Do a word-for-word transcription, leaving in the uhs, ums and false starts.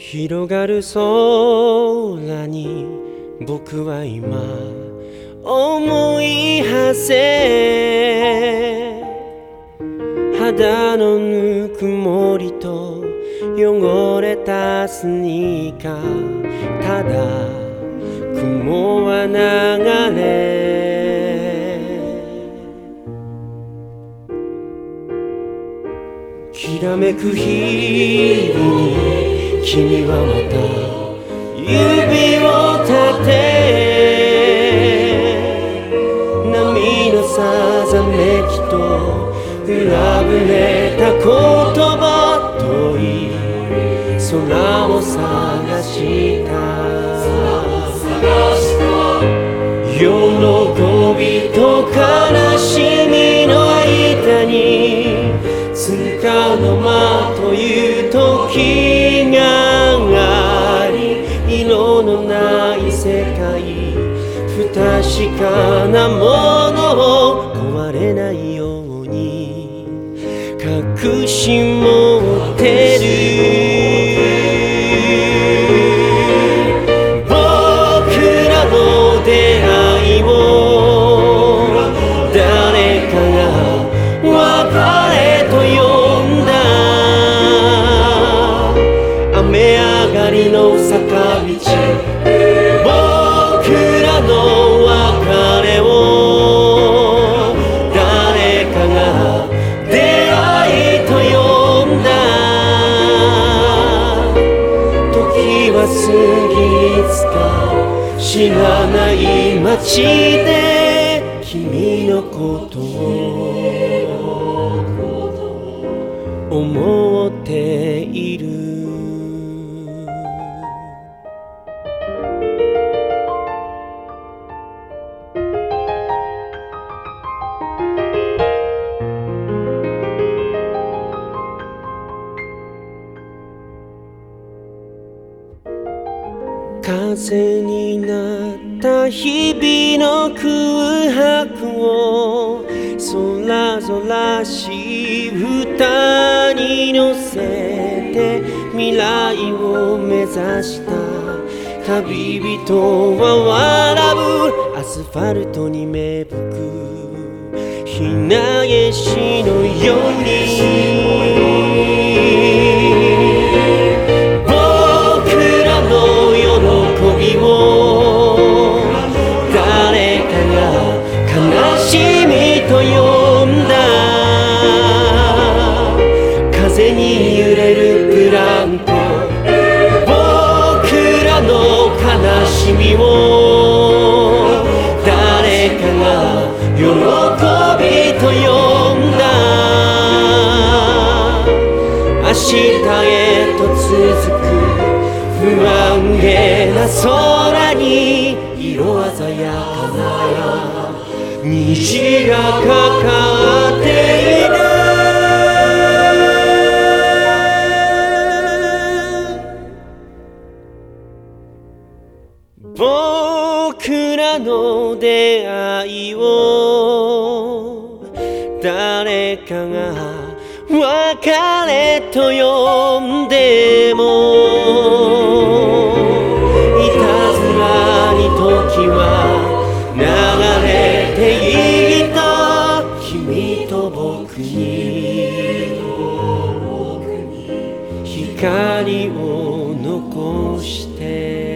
広がる空に僕は今思い馳せ、肌のぬくもりと汚れたスニーカー、ただ雲は流れ、きらめく日々に君はまた指を立て、波のさざめきと裏ぶれた言葉、遠い空を探した喜びと悲しみの間につかの間という時があり、色のない世界、不確かなものを壊れないように隠し持ってる。僕らの出会いを誰かが別れと呼んだ、雨上がりの坂道、僕らの別れを誰かが出会いと呼んだ。時は過ぎ、いつか知らない街で君のことを思っている。風になった日々の空白を空空しい歌に乗せて未来を目指した旅人は笑う、アスファルトに芽吹くひなげしのように風に揺れるブランコ、僕らの悲しみを誰かが喜びと呼んだ。明日へと続く不安げな空に色鮮やかな虹がかかっている。僕らの出会いを誰かが別れと呼んでも、いたずらに時は流れていった君と僕に光を残して